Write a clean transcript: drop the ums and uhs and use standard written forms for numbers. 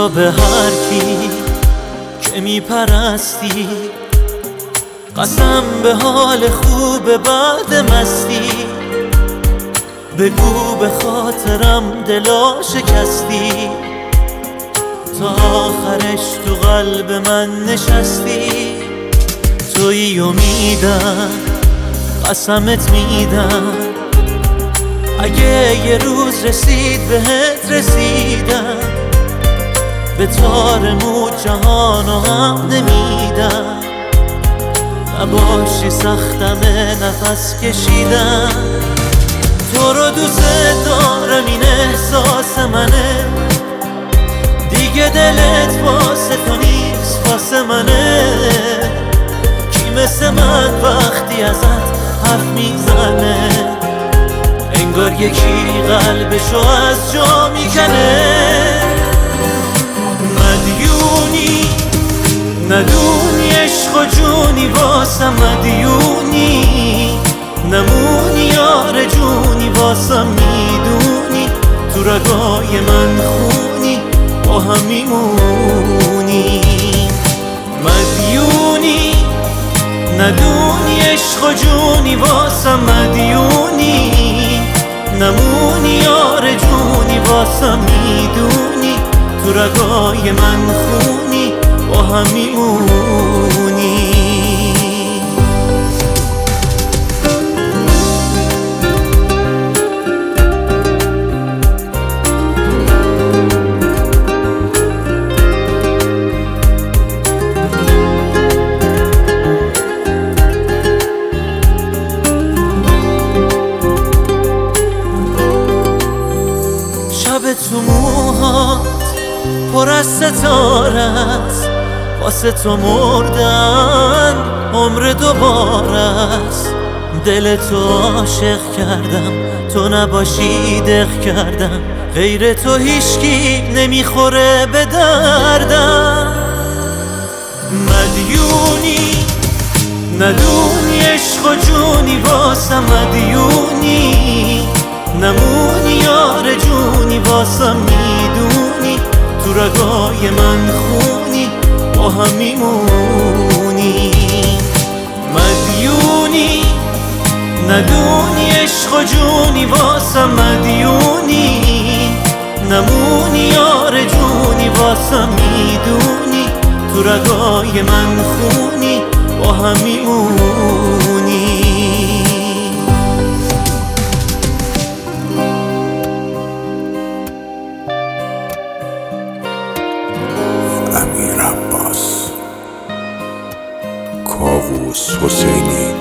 بیا به هر کی که میپرستی، قسم به حال خوب بعد مستی. بگو به خاطرم دلا شکستی، تا آخرش تو قلب من نشستی. توی امیدم قسمت میدم، اگه یه روز رسید بهت رسیدم. به تار مو جهانو هم نمیدم، نباشی سختمه نفس کشیدم. تو رو دوست دارم این احساس منه، دیگه دلت واسه تو نیست واسه منه. کی مثل من وقتی ازت حرف میزنه، انگار یکی قلبشو از جا میکنه. مدیونی ندونی عشق و جونی واسم، مدیونی نمونی یار جونی واسم. میدونی تو رگای من خونی، با هم میمونی. مدیونی ندونی عشق و جونی واسم، مدیونی نمونی یار جونی واسم. میدونی تو رگای من خونی، با هم میمونی. شب تو موهات پر از ستاره است، واسه تو مردن عمر دوباره است. دل تو عاشق کردم، تو نباشی دق کردم. غیر تو هیچکی نمیخوره به دردم. مدیونی ندونی عشق و جونی واسم، مدیونی نمونی یار جونی واسم. میدونی تو رگای من خونی، با هم میمونی. مدیونی ندونی عشق و جونی واسم، مدیونی نمونی یار جونی واسم. میدونی تو رگای من خونی، با هم میمونی. امیر عباس، کاووس حسینی.